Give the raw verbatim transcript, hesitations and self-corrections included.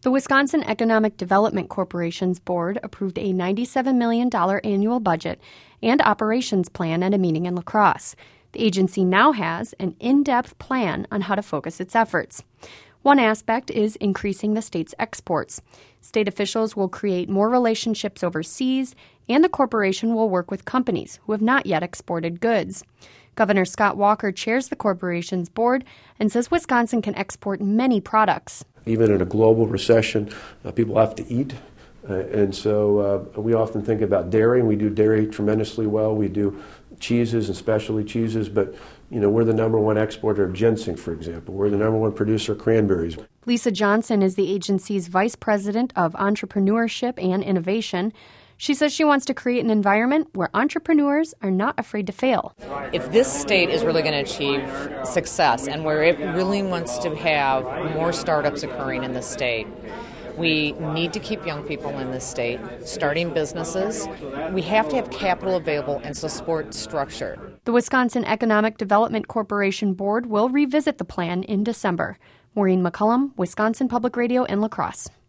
The Wisconsin Economic Development Corporation's board approved a ninety-seven million dollars annual budget and operations plan at a meeting in La Crosse. The agency now has an in-depth plan on how to focus its efforts. One aspect is increasing the state's exports. State officials will create more relationships overseas, and the corporation will work with companies who have not yet exported goods. Governor Scott Walker chairs the corporation's board and says Wisconsin can export many products. Even in a global recession, uh, people have to eat. Uh, and so uh, we often think about dairy, and we do dairy tremendously well. We do cheeses and specialty cheeses, but you know, we're the number one exporter of ginseng, for example. We're the number one producer of cranberries. Lisa Johnson is the agency's vice president of entrepreneurship and innovation. She says she wants to create an environment where entrepreneurs are not afraid to fail. If this state is really going to achieve success and where it really wants to have more startups occurring in the state, we need to keep young people in this state starting businesses. We have to have capital available and support structure. The Wisconsin Economic Development Corporation Board will revisit the plan in December. Maureen McCullum, Wisconsin Public Radio in La Crosse.